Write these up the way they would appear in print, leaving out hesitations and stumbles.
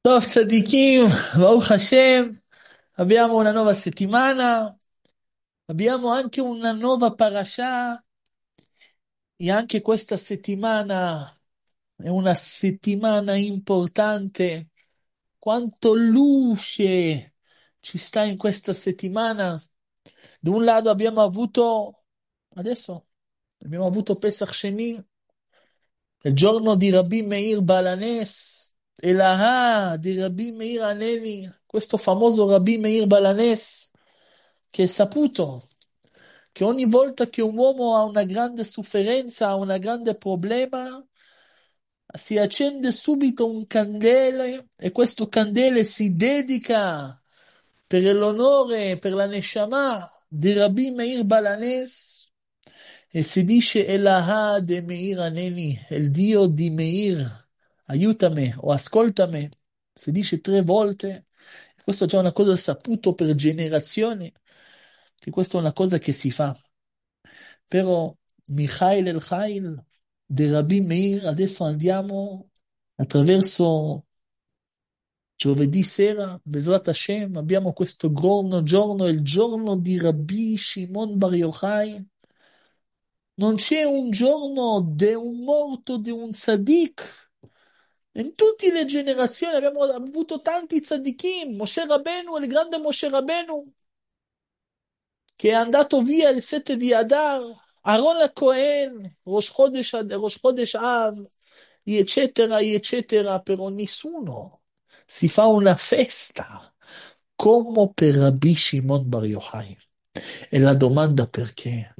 Tov Tzadikim, Baruch Hashem, abbiamo una nuova settimana, abbiamo anche una nuova parasha e anche questa settimana è una settimana importante. Quanto luce ci sta in questa settimana. Da un lato abbiamo avuto Pesach Sheni, il giorno di Rabbi Meir Balanes, Elaha di Rabbi Meir Aneni, questo famoso Rabbi Meir Balanes, che è saputo che ogni volta che un uomo ha una grande sofferenza, ha un grande problema, si accende subito un candele e questo candele si dedica per l'onore, per la Neshama di Rabbi Meir Balanes e si dice Elaha de Meir Aneni, il Dio di Meir, aiutami o ascoltami. Si dice 3 volte. Questo è già una cosa saputo per generazioni, che questa è una cosa che si fa. Però Michael El Chail di Rabbi Meir, adesso andiamo attraverso giovedì sera, Bezrat Hashem, abbiamo questo giorno, il giorno di Rabbi Shimon Bar Yochai. Non c'è un giorno di un morto di un tzaddik. In tutte le generazioni abbiamo avuto tanti tzaddikim. Moshe Rabbeinu, il grande Moshe Rabbeinu, che è andato via il 7 di Adar. Aaron la Cohen, Rosh Chodesh Av, eccetera, eccetera. Però nessuno si fa una festa come per Rabbi Shimon Bar Yochai. E la domanda perché?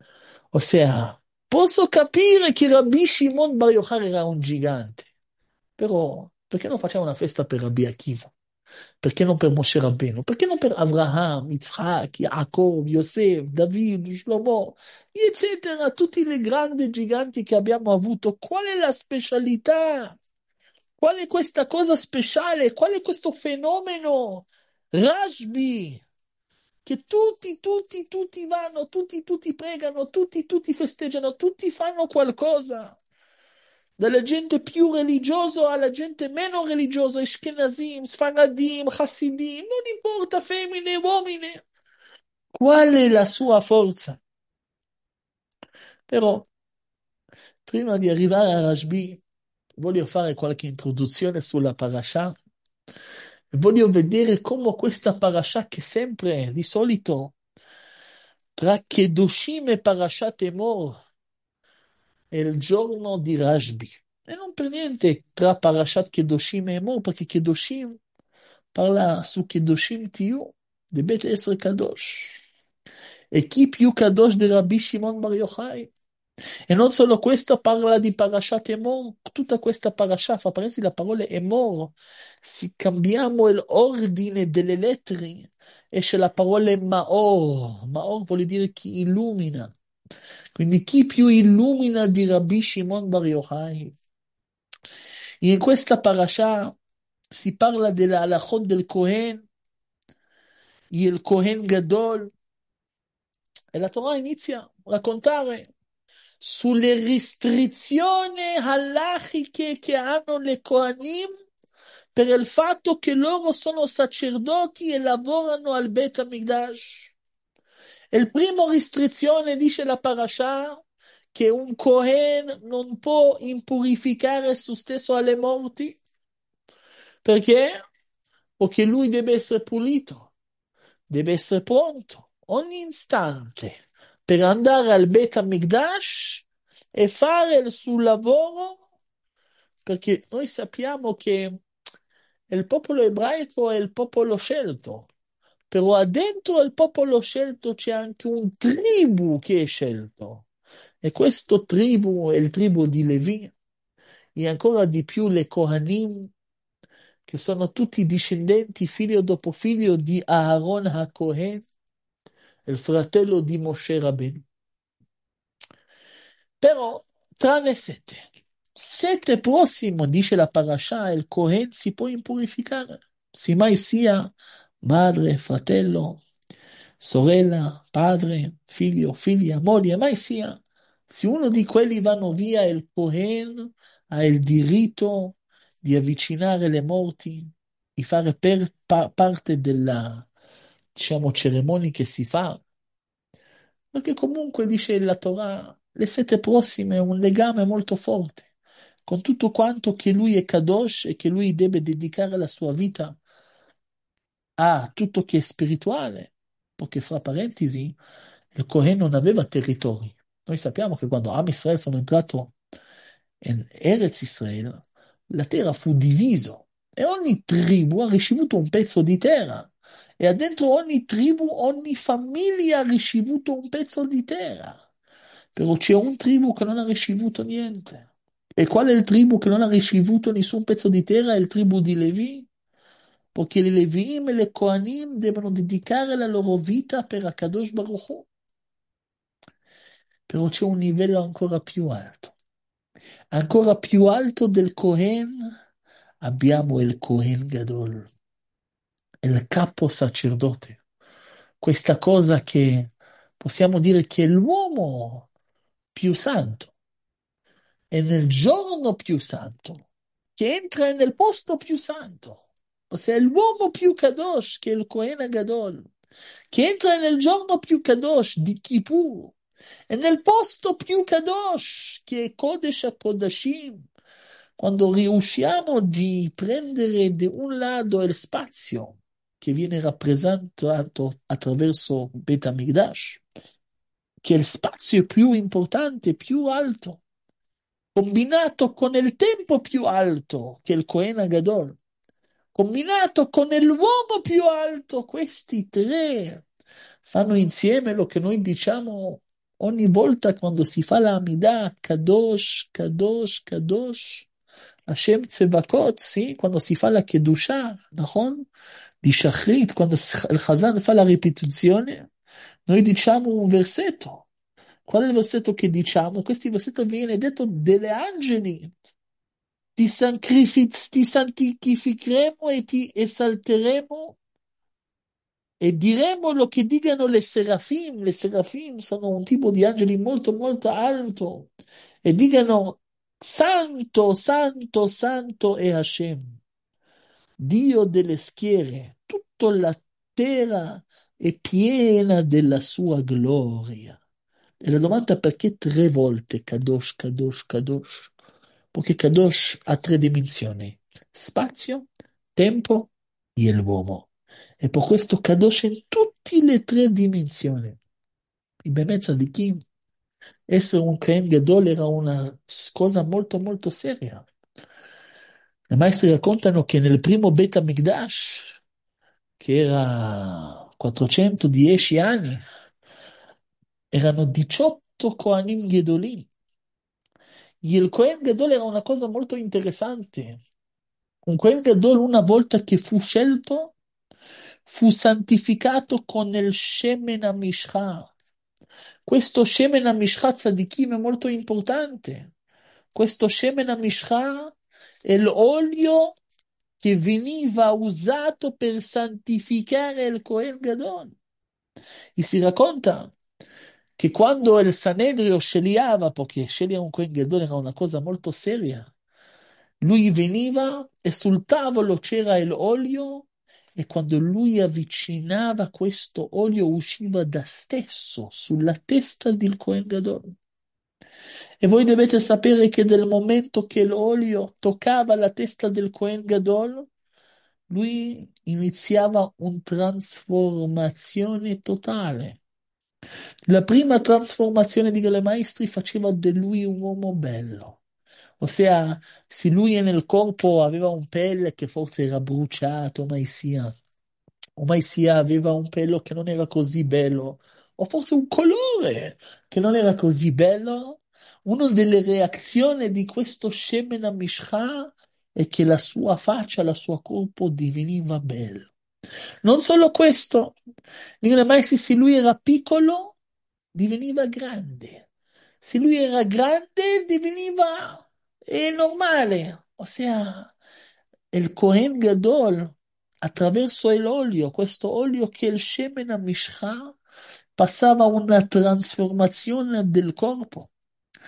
Ossia, posso capire che Rabbi Shimon Bar Yochai era un gigante, però perché non facciamo una festa per Rabbi Akiva? Perché non per Moshe Rabbeinu? Perché non per Avraham, Yitzhak, Yaakov, Yosef, David, Shlomo, eccetera, tutti i grandi giganti che abbiamo avuto? Qual è la specialità? Qual è questa cosa speciale? Qual è questo fenomeno? Rashbi, che tutti vanno, tutti pregano, tutti festeggiano, tutti fanno qualcosa. Dalla gente più religiosa alla gente meno religiosa, Ashkenazim, Sfaradim, Hasidim, non importa, femmine, uomini. Qual è la sua forza? Però, prima di arrivare a Rashbi, voglio fare qualche introduzione sulla parasha. Voglio vedere come questa parasha, che sempre, di solito, tra Kedoshim e Parashat Emor, è il giorno di Rashbi. E non per niente tra Parashat Kedoshim e Emor, perché Kedoshim parla su Kedoshim Tiu, di Bet Esre Kadosh. E chi più Kadosh di Rabbi Shimon Bar Yochai? E non solo questo, parla di Parashat Emor, tutta questa parasha fa presi la parola Emor. Se cambiamo l'ordine delle lettere, esce la parola Maor. Maor vuol dire chi illumina. Quindi chi più illumina di Rabbi Shimon Bar Yochai? In questa parasha si parla della halachot del Kohen, il Kohen Gadol, e la Torah inizia a raccontare sulle restrizioni halachiche che hanno le Kohanim per il fatto che loro sono sacerdoti e lavorano al Bet HaMikdash. Il primo restrizione, dice la parasha, che un Kohen non può impurificare se stesso alle morti. Perché? Perché lui deve essere pulito, deve essere pronto ogni istante per andare al Bet HaMikdash e fare il suo lavoro, perché noi sappiamo che il popolo ebraico è il popolo scelto, però dentro il popolo scelto c'è anche un tribù che è scelto, e questo tribù è il tribù di Levi, e ancora di più le Kohanim, che sono tutti discendenti, figlio dopo figlio, di Aaron HaKohen, il fratello di Moshe Rabbeinu. Però, tranne sette prossimo, dice la parasha, il Kohen si può impurificare. Se mai sia madre, fratello, sorella, padre, figlio, figlia, moglie, mai sia. Se uno di quelli vanno via, il Kohen ha il diritto di avvicinare le morti, di fare parte della, diciamo, cerimonia che si fa, perché comunque dice la Torah, le sette prossime è un legame molto forte con tutto quanto che lui è Kadosh e che lui deve dedicare la sua vita a tutto che è spirituale, perché fra parentesi il Cohen non aveva territori. Noi sappiamo che quando Am Israele sono entrato in Eretz Israele, la terra fu divisa e ogni tribù ha ricevuto un pezzo di terra e dentro ogni tribù, ogni famiglia ha ricevuto un pezzo di terra. Però c'è un tribù che non ha ricevuto niente. E qual è il tribù che non ha ricevuto nessun pezzo di terra? È il tribù di Levi, perché i Levim e le Kohanim devono dedicare la loro vita per Akadosh Baruch Hu. Però c'è un livello ancora più alto del Kohen. Abbiamo il Kohen Gadol, il capo sacerdote. Questa cosa che possiamo dire che è l'uomo più santo, è nel giorno più santo, che entra nel posto più santo. Ossia è l'uomo più Kadosh, che è il Kohen Gadol, che entra nel giorno più Kadosh di Kippur, e nel posto più Kadosh, che è Kodesh HaKodashim, quando riusciamo di prendere da un lato il spazio che viene rappresentato attraverso Bet HaMikdash, che è il spazio più importante, più alto, combinato con il tempo più alto, che è il Kohen Gadol, combinato con l'uomo più alto, questi tre fanno insieme lo che noi diciamo ogni volta quando si fa la Amidah, Kadosh, Kadosh, Kadosh, Hashem Tsevakot, sì? Quando si fa la Kedusha, נכון? Di Shachrit, quando il Chazan fa la ripetizione, noi diciamo un versetto. Qual è il versetto che diciamo? Questo versetto viene detto delle angeli. Ti santificheremo e ti esalteremo e diremo lo che dicano le serafim. Le serafim sono un tipo di angeli molto molto alto e dicano Santo, Santo, Santo è Hashem, Dio delle schiere, tutta la terra è piena della sua gloria. E la domanda è perché tre volte Kadosh, Kadosh, Kadosh? Perché Kadosh ha tre dimensioni: spazio, tempo e l'uomo. E per questo Kadosh in tutte le tre dimensioni. In mezzo di chi essere un Kohen Gadol era una cosa molto molto seria. I maestri raccontano che nel primo Bet HaMikdash, che era 410 anni, erano 18 Kohanim Gedolim. Il Kohen Gadol era una cosa molto interessante. Un Kohen Gadol, una volta che fu scelto, fu santificato con il Shemen HaMishcha. Questo Shemen HaMishcha Tzadikim è molto importante. Questo Shemen HaMishcha è l'olio che veniva usato per santificare il Kohen Gadol. E si racconta che quando il Sanedrio sceglieva, perché scegliere un Kohen Gadol era una cosa molto seria, lui veniva e sul tavolo c'era l'olio e quando lui avvicinava questo olio usciva da stesso sulla testa del Kohen Gadol. E voi dovete sapere che nel momento che l'olio toccava la testa del Kohen Gadol, lui iniziava una trasformazione totale. La prima trasformazione di Gale Maestri faceva di lui un uomo bello. Ossia, se lui nel corpo aveva un pelle che forse era bruciato, o mai sia aveva un pelo che non era così bello, o forse un colore che non era così bello, una delle reazioni di questo Shemen HaMishcha è che la sua faccia, il suo corpo diveniva bello. Non solo questo, dire mai se lui era piccolo, diveniva grande. Se lui era grande, diveniva normale. Ossia, il Kohen Gadol, attraverso l'olio, questo olio che è il Shemen HaMishcha, passava una trasformazione del corpo.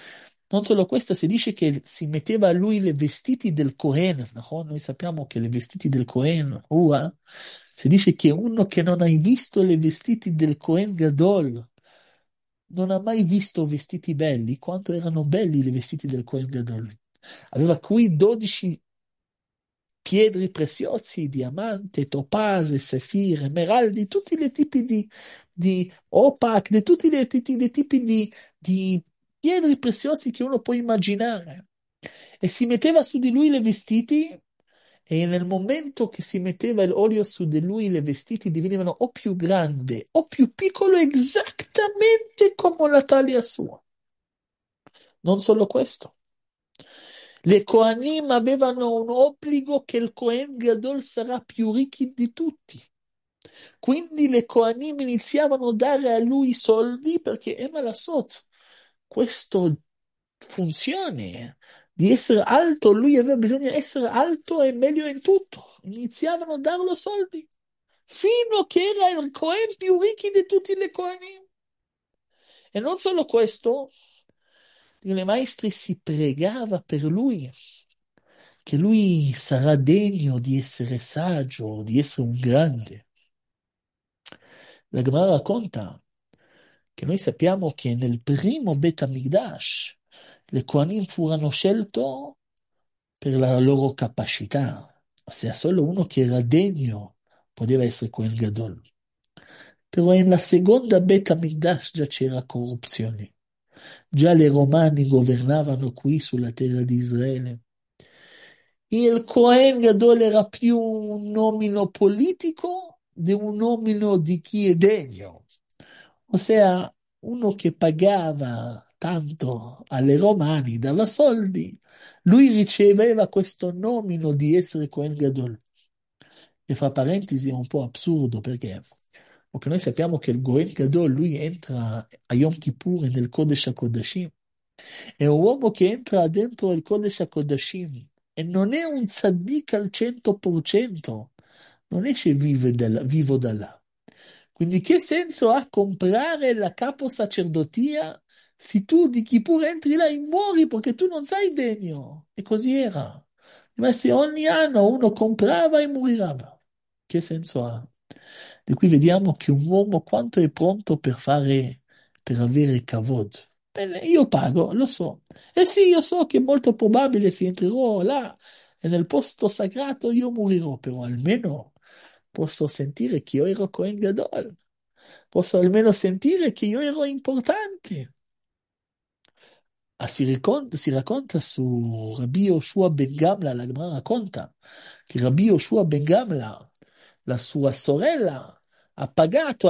Non solo questo, si dice che si metteva a lui i vestiti del Cohen, no? Noi sappiamo che i vestiti del Cohen, si dice che uno che non ha mai visto i vestiti del Cohen Gadol, non ha mai visto vestiti belli, quanto erano belli i vestiti del Cohen Gadol. Aveva qui 12 pietre preziosi, diamante, topase, safire, emeraldi, tutti i tipi di opac, di tutti i tipi di pietre preziosi che uno può immaginare. E si metteva su di lui i vestiti e nel momento che si metteva l'olio su di lui i vestiti divenivano o più grandi o più piccolo esattamente come la taglia sua. Non solo questo. Le Kohanim avevano un obbligo che il Kohen Gadol sarà più ricco di tutti. Quindi le Kohanim iniziavano a dare a lui soldi perché Emalasot, questo funzione di essere alto, lui aveva bisogno di essere alto e meglio in tutto. Iniziavano a darlo soldi fino a che era il Kohen più ricco di tutti le Kohanim. E non solo questo, i maestri si pregava per lui che lui sarà degno di essere saggio, di essere un grande. La Gemara racconta che noi sappiamo che nel primo Bet HaMikdash le Kohanim furono scelti per la loro capacità, ossia solo uno che era degno poteva essere Kohen Gadol. Però nella seconda Bet HaMikdash già c'era corruzione. Già le romani governavano qui sulla terra di Israele. Il Cohen Gadol era più un nomino politico di un nomino di chi è degno, ossia uno che pagava tanto alle romani, dava soldi, lui riceveva questo nomino di essere Cohen Gadol. E fra parentesi è un po' assurdo perché noi sappiamo che il Cohen Gadol lui entra a Yom Kippur nel Kodesh HaKodashim. È un uomo che entra dentro il Kodesh HaKodashim e non è un tzaddik al 100%, non esce vivo da là. Quindi che senso ha comprare la capo sacerdotia se tu di Kippur entri là e muori perché tu non sei degno? E così era. Ma se ogni anno uno comprava e moriva, che senso ha? Di qui vediamo che un uomo quanto è pronto per avere kavod. Bene, io pago, lo so. E sì, io so che è molto probabile se entrerò là e nel posto sagrato io morirò, però almeno posso sentire che io ero Cohen Gadol. Posso almeno sentire che io ero importante. Si racconta su Rabbi Yoshua Ben Gamla, la Gemara racconta che Rabbi Yoshua Ben Gamla, la sua sorella, ha pagato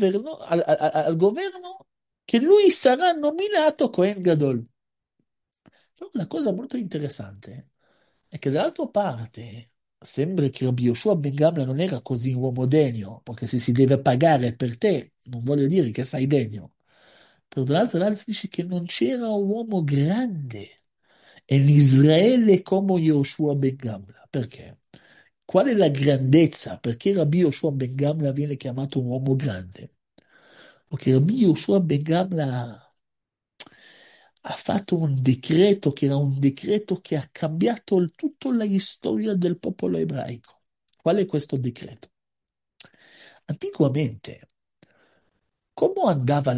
al governo che lui sarà nominato Cohen Gadol. Però una cosa molto interessante è che dall'altra parte sembra che Rabbi Yoshua Ben Gamla non era così un uomo degno, perché se si deve pagare per te, non voglio dire che sei degno. Però dall'altro lato si dice che non c'era un uomo grande in Israele come Yoshua Ben Gamla. Perché? Qual è la grandezza? Perché Rabbi Yoshua Ben Gamla viene chiamato un uomo grande? Perché Rabbi Yoshua Ben Gamla ha fatto un decreto che era un decreto che ha cambiato tutta la storia del popolo ebraico. Qual è questo decreto? Antiquamente, come andava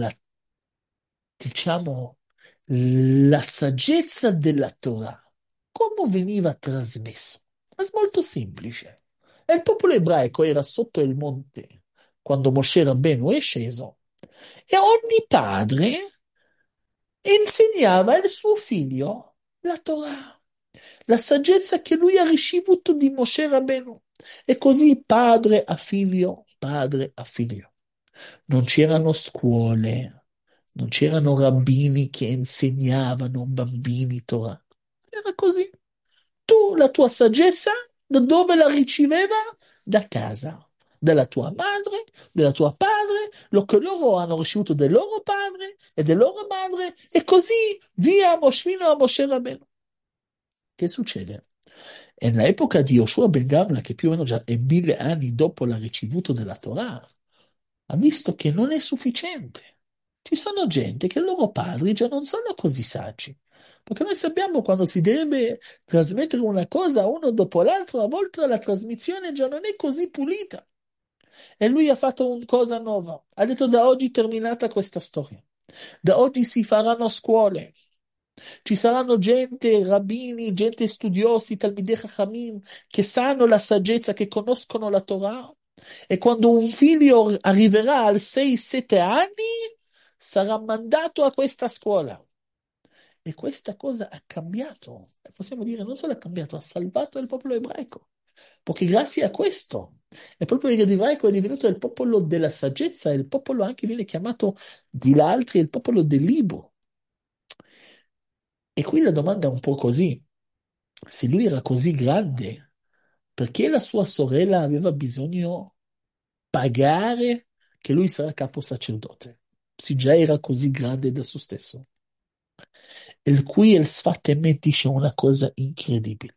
diciamo, la saggezza della Torah? Come veniva trasmesso? È molto semplice. E il popolo ebraico era sotto il monte quando Moshe Rabbeinu è sceso e ogni padre insegnava al suo figlio la Torah, la saggezza che lui ha ricevuto di Moshe Rabbeinu. E così padre a figlio, padre a figlio. Non c'erano scuole, non c'erano rabbini che insegnavano bambini Torah. Era così. Tu la tua saggezza da dove la riceveva? Da casa, dalla tua madre, della tua padre, lo che loro hanno ricevuto del loro padre e della loro madre, e così via fino a Moshe Rabbeinu. Che succede? E nell'epoca di Yoshua Ben Gamla, che più o meno già è 1000 anni dopo la ricevuto della Torah, ha visto che non è sufficiente. Ci sono gente che i loro padri già non sono così saggi. Perché noi sappiamo quando si deve trasmettere una cosa uno dopo l'altro, a volte la trasmissione già non è così pulita. E lui ha fatto una cosa nuova. Ha detto da oggi è terminata questa storia. Da oggi si faranno scuole. Ci saranno gente, rabbini, gente studiosi, talmidei chachamim, che sanno la saggezza, che conoscono la Torah. E quando un figlio arriverà ai 6-7 anni, sarà mandato a questa scuola. E questa cosa ha cambiato, possiamo dire, non solo ha cambiato, ha salvato il popolo ebraico. Perché grazie a questo, il popolo ebraico è divenuto il popolo della saggezza, il popolo anche viene chiamato di altri, il popolo del libro. E qui la domanda è un po' così. Se lui era così grande, perché la sua sorella aveva bisogno pagare che lui sarà capo sacerdote? Se già era così grande da se stesso. Il cui il Sfat Emet dice una cosa incredibile.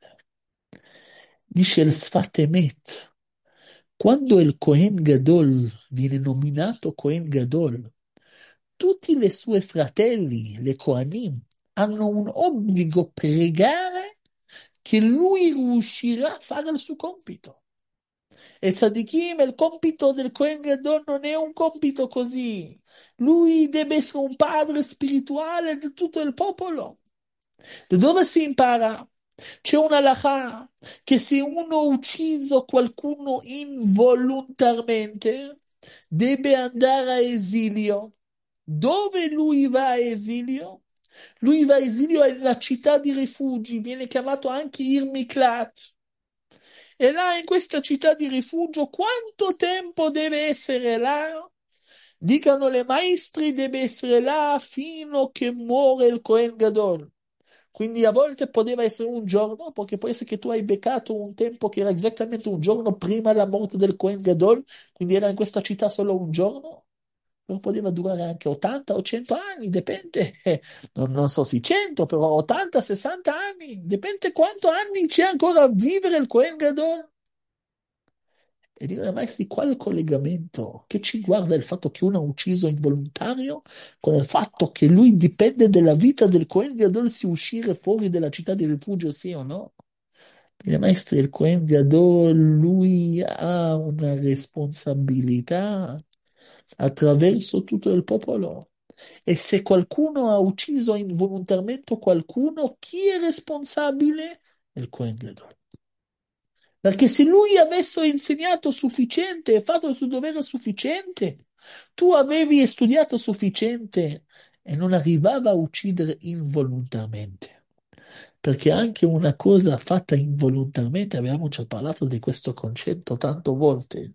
Dice il Sfat Emet, quando il Cohen Gadol viene nominato Cohen Gadol, tutti i suoi fratelli, le Kohanim, hanno un obbligo pregare che lui riuscirà a fare il suo compito. E Tzadikim, il compito del Kohen Gadol non è un compito così. Lui deve essere un padre spirituale di tutto il popolo. Da dove si impara? C'è una halakha che se uno ha ucciso qualcuno involontarilmente, deve andare a esilio. Dove lui va a esilio? Lui va a esilio nella città di rifugi, viene chiamato anche Ir Miklat. E là, in questa città di rifugio, quanto tempo deve essere là? Dicano le maestri, deve essere là fino a che muore il Cohen Gadol. Quindi a volte poteva essere un giorno, perché può essere che tu hai beccato un tempo che era esattamente un giorno prima della morte del Cohen Gadol, quindi era in questa città solo un giorno. Non poteva durare anche 80 o 100 anni, dipende, non so se 100, però 80, 60 anni, dipende quanto anni c'è ancora a vivere il Cohen Gadol. E dire, ma sì, quale collegamento? Che ci guarda il fatto che uno ha ucciso involontario con il fatto che lui dipende dalla vita del Cohen Gadol se uscire fuori dalla città di rifugio, sì o no? Dire, maestri, il Cohen Gadol, lui ha una responsabilità attraverso tutto il popolo. E se qualcuno ha ucciso involontariamente qualcuno, chi è responsabile? Il Cohen Gadol. Perché se lui avesse insegnato sufficiente e fatto il suo dovere sufficiente, tu avevi studiato sufficiente e non arrivava a uccidere involontariamente. Perché anche una cosa fatta involontariamente, abbiamo già parlato di questo concetto tante volte,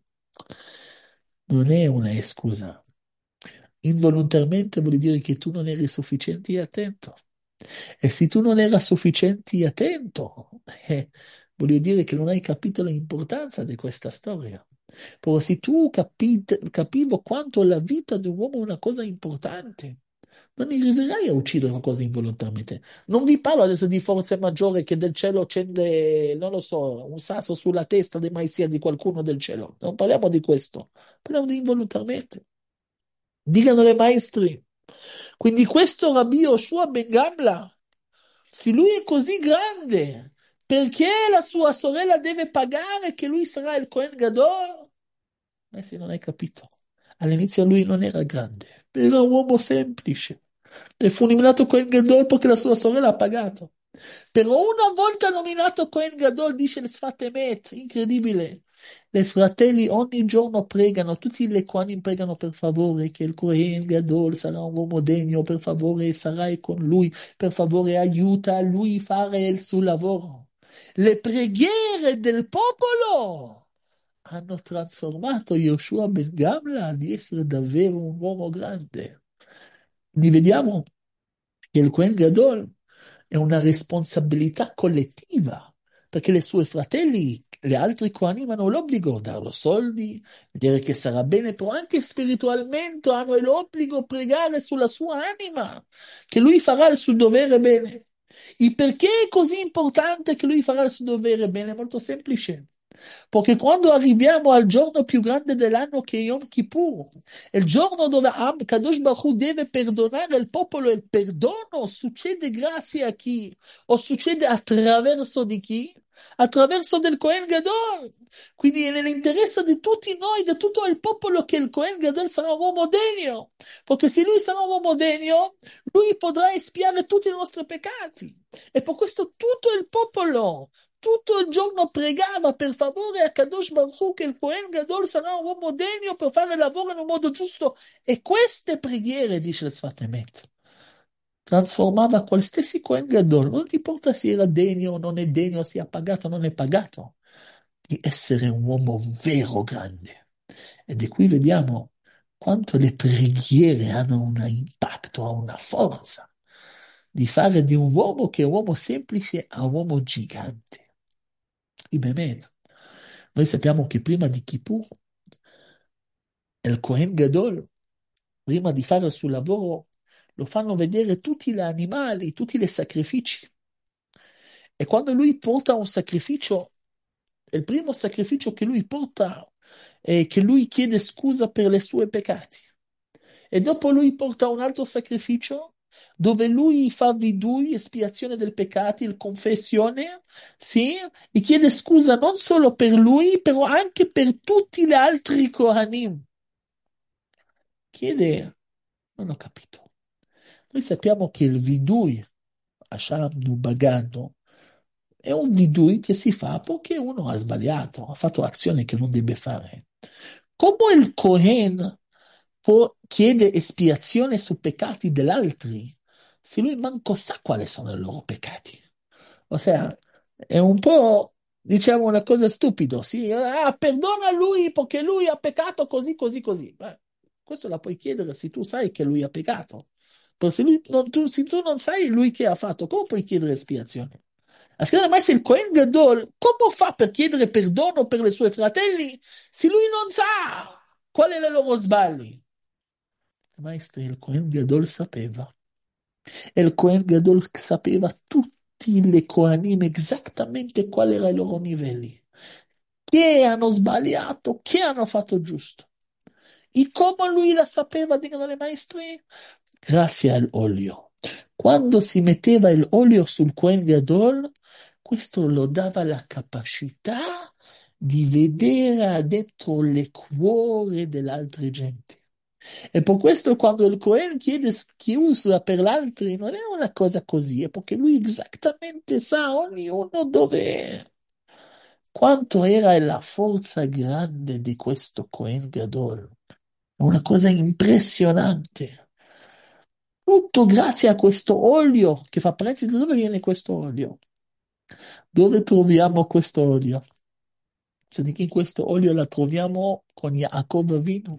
non è una scusa. Involontariamente vuol dire che tu non eri sufficiente attento. E se tu non eri sufficiente attento, voglio dire che non hai capito l'importanza di questa storia. Però se tu capivo quanto la vita di un uomo è una cosa importante, non arriverai a uccidere una cosa involontariamente. Non vi parlo adesso di forza maggiore che del cielo accende, non lo so, un sasso sulla testa di mai sia di qualcuno del cielo. Non parliamo di questo, parliamo di involontariamente. Dicano le maestri. Quindi questo Rabbi Yoshua Ben Gamla, se lui è così grande, perché la sua sorella deve pagare che lui sarà il Cohen Gadol? Se non hai capito. All'inizio lui non era grande, era un uomo semplice. E fu nominato Cohen Gadol perché la sua sorella ha pagato. Però una volta nominato Cohen Gadol, dice il Sfat Emet, incredibile. Le fratelli ogni giorno pregano, tutti le Kohanim pregano per favore che il Cohen Gadol sarà un uomo degno, per favore sarai con lui, per favore aiuta a lui a fare il suo lavoro. Le preghiere del popolo hanno trasformato Yoshua Ben Gamla di essere davvero un uomo grande. Quindi vediamo che il Cohen Gadol è una responsabilità collettiva, perché i suoi fratelli, gli altri Kohanim, hanno l'obbligo di darlo soldi, vedere che sarà bene, però anche spiritualmente hanno l'obbligo di pregare sulla sua anima, che lui farà il suo dovere bene. Il perché è così importante che lui farà il suo dovere bene? È molto semplice. Perché quando arriviamo al giorno più grande dell'anno che è Yom Kippur, è il giorno dove Kadosh Baruch Hu deve perdonare il popolo, e il perdono succede grazie a chi? O succede attraverso di chi? Attraverso del Kohen Gadol. Quindi è nell'interesse di tutti noi, di tutto il popolo, che il Kohen Gadol sarà un uomo degno. Perché se lui sarà un uomo degno, lui potrà espiare tutti i nostri peccati. E per questo tutto il popolo tutto il giorno pregava per favore a Kadosh Baruch Hu che il Kohen Gadol sarà un uomo degno per fare il lavoro in un modo giusto. E queste preghiere, dice il Sfat Emet, trasformava qualsiasi Kohen Gadol, non importa se era degno o non è degno, se è pagato o non è pagato, di essere un uomo vero grande. E di qui vediamo quanto le preghiere hanno un impatto, hanno una forza di fare di un uomo che è un uomo semplice a un uomo gigante. I Bemet. Noi sappiamo che prima di Kippur, il Kohen Gadol, prima di fare il suo lavoro, lo fanno vedere tutti gli animali, tutti i sacrifici. E quando lui porta un sacrificio, il primo sacrificio che lui porta è che lui chiede scusa per i suoi peccati. E dopo lui porta un altro sacrificio dove lui fa vidui, espiazione del peccato, il confessione, sì, e chiede scusa non solo per lui, però anche per tutti gli altri Kohanim. Chiede, non ho capito. Noi sappiamo che il vidui, Hashem Nubagano, è un vidui che si fa perché uno ha sbagliato, ha fatto azioni che non deve fare. Come il Kohen chiede espiazione su peccati degli altri, se lui manco sa quali sono i loro peccati? Ossia, è un po', diciamo, una cosa stupida. Sì, perdona lui perché lui ha peccato così, così, così. Beh, questo la puoi chiedere se tu sai che lui ha peccato. Però se tu non sai lui che ha fatto, come puoi chiedere espiazione? A seconda mai se il Kohen Gadol, come fa per chiedere perdono per i suoi fratelli se lui non sa quali sono i loro sbagli? Maestro, il Kohen Gadol sapeva. E il Kohen Gadol sapeva tutti le Kohanim esattamente quali erano i loro livelli. Che hanno sbagliato, che hanno fatto giusto. E come lui la sapeva, dicono le maestri? Grazie all'olio. Quando si metteva l'olio sul Kohen Gadol, questo lo dava la capacità di vedere dentro le cuore delle altre genti. E per questo quando il Cohen chiede scusa per l'altro non è una cosa così, è perché lui esattamente sa ognuno dove è. Quanto era la forza grande di questo Cohen Gadol. Una cosa impressionante. Tutto grazie a questo olio che fa parentesi. Da dove viene questo olio? Dove troviamo questo olio? In questo olio la troviamo con Yaakov Avinu.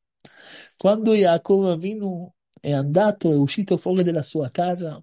Quando Yaakov Avinu è andato, è uscito fuori dalla sua casa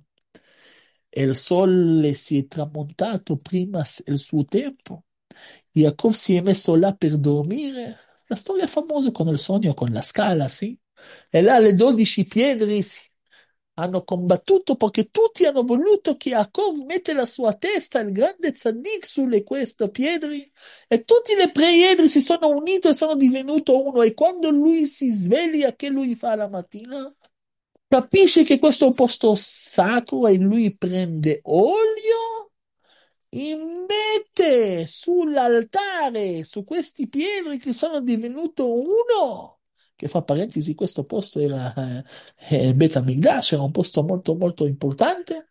e il sole si è tramontato prima il suo tempo, Yaakov si è messo là per dormire. La storia famosa con il sogno, con la scala, sì? E là le 12 pietre hanno combattuto perché tutti hanno voluto che Yaakov mette la sua testa, il grande tzaddik, sulle queste pietre e tutte le preghiere si sono unite e sono divenute uno. E quando lui si sveglia, che lui fa la mattina? Capisce che questo è un posto sacro e lui prende olio e mette sull'altare, su questi pietre che sono divenuto uno. Che fa parentesi, questo posto era il Bet HaMikdash, era un posto molto molto importante.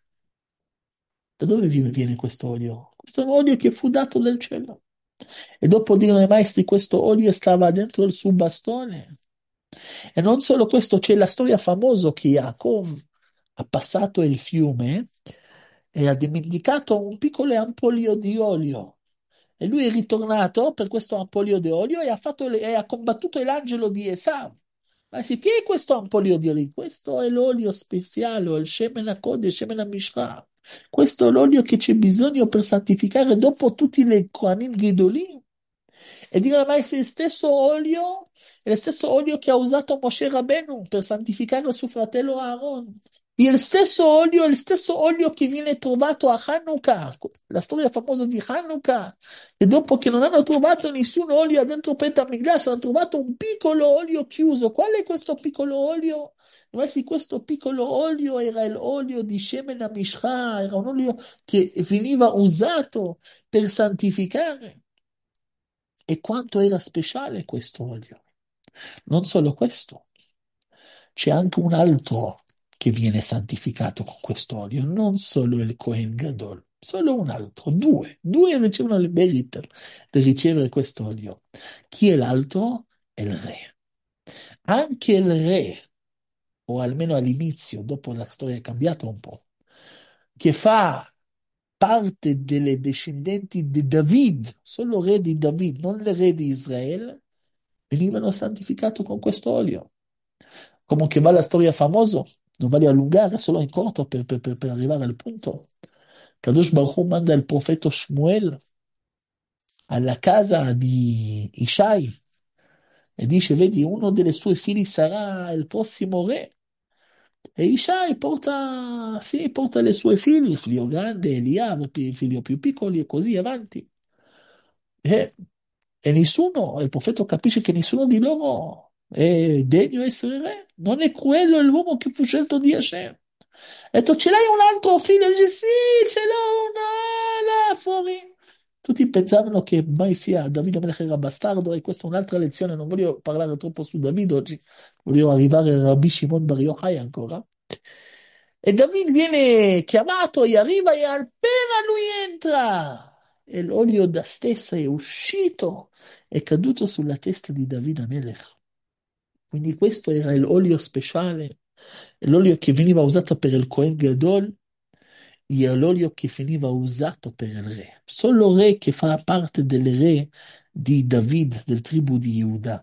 Da dove viene questo olio? Questo è un olio che fu dato dal cielo. E dopo dicono i maestri, questo olio stava dentro il suo bastone. E non solo questo, c'è la storia famosa che Yaakov ha passato il fiume e ha dimenticato un piccolo ampollio di olio. E lui è ritornato per questo ampollio di olio e e ha combattuto l'angelo di Esav. Ma sì, che è questo ampollio di olio? Questo è l'olio speciale, il Shemen HaKodesh, il Shemen HaMishra. Questo è l'olio che c'è bisogno per santificare dopo tutti le Kohanim Gedolim. E dicono, ma è il stesso olio che ha usato Moshe Rabbeinu per santificare suo fratello Aaron. Il stesso olio che viene trovato a Hanukkah, la storia famosa di Hanukkah, e dopo che non hanno trovato nessun olio dentro Beit HaMikdash, hanno trovato un piccolo olio chiuso. Qual è questo piccolo olio? Ma sì, questo piccolo olio era l'olio di Shemen HaMishcha, era un olio che veniva usato per santificare. E quanto era speciale questo olio? Non solo questo, c'è anche un altro che viene santificato con questo olio, non solo il Kohen Gadol, solo un altro, due ricevono il merito di ricevere questo olio. Chi è l'altro? È il re. Anche il re, o almeno all'inizio, dopo la storia è cambiata un po', che fa parte delle discendenti di David, solo re di David, non il re di Israele, venivano santificati con questo olio. Come che va la storia famosa, non voglio allungare, solo in corto per arrivare al punto. Kadosh Baruch Hu manda il profeta Shmuel alla casa di Ishai e dice, vedi, uno dei suoi figli sarà il prossimo re. E Ishai porta, sì, porta le sue figlie, il figlio grande, Eliav, il figlio più piccolo e così avanti. E, e nessuno, il profeta capisce che nessuno di loro è degno di essere re. Non è quello l'uomo che fu scelto di Hashem. Ha detto, ce l'hai un altro figlio? Dice, sì, ce l'ho, no, là, fuori. Tutti pensavano che mai sia Davide Melech era bastardo e questa è un'altra lezione, non voglio parlare troppo su Davide oggi, voglio arrivare a Rabbi Shimon Bar Yochai ancora. E David viene chiamato e arriva e appena lui entra e l'olio da stessa è uscito, è caduto sulla testa di Davide Melech. Quindi questo era l'olio speciale, l'olio che veniva usato per il Kohen Gadol e l'olio che veniva usato per il re. Solo il re che fa parte del re di David, del tribù di Giuda.